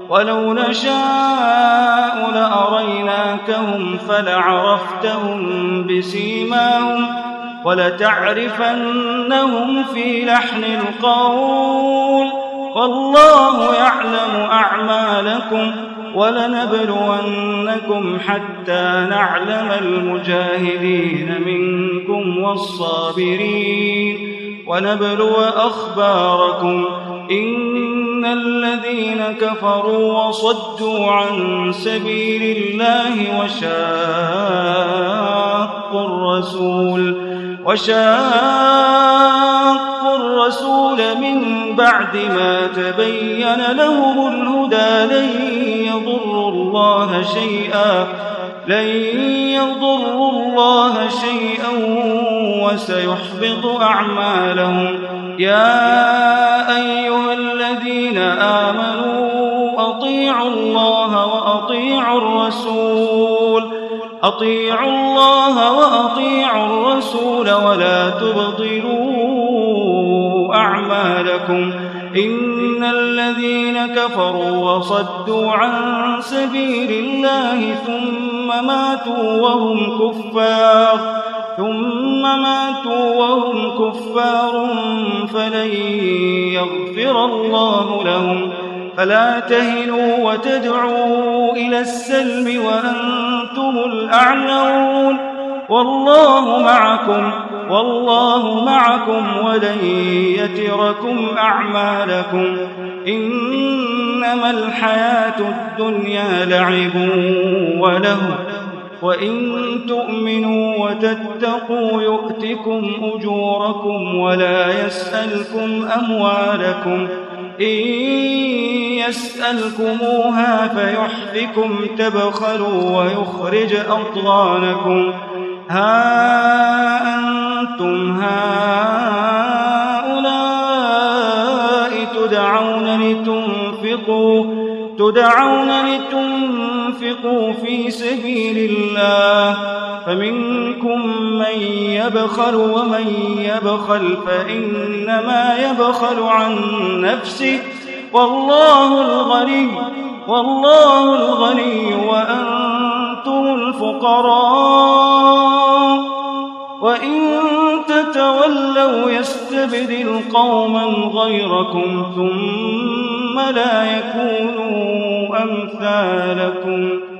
ولو نشاء لأريناكهم فلعرفتهم بسيماهم ولتعرفنهم في لحن القول والله يعلم أعمالكم ولنبلونكم حتى نعلم المجاهدين منكم والصابرين ونبلو أخباركم إن الذين كفروا وصدوا عن سبيل الله وشاقوا الرسول من بعد ما تبين لهم الهدى لن يضروا الله شيئا وسيحبط أعمالهم يا أيها الذين آمنوا أطيعوا الله وأطيعوا الرسول ولا تبطلوا أعمالكم إن الذين كفروا وصدوا عن سبيل الله ثم ماتوا وهم كفار فلن يغفر الله لهم فلا تهنوا وتدعوا إلى السلم وأنتم الأعلون والله معكم ولن يتركم أعمالكم إنما الحياة الدنيا لعب وله وإن تؤمنوا وتتقوا يؤتكم أجوركم ولا يسألكم أموالكم إن يسألكموها فيحفكم تبخلوا ويخرج أضغانكم ها أنتم هؤلاء تدعون لتنفقوا في سبيل الله فمنكم من يبخل ومن يبخل فإنما يبخل عن نفسه والله الغني وأنتم الفقراء وإن تتولوا يستبدل قوما غيركم ثم لا يكونوا أمثالكم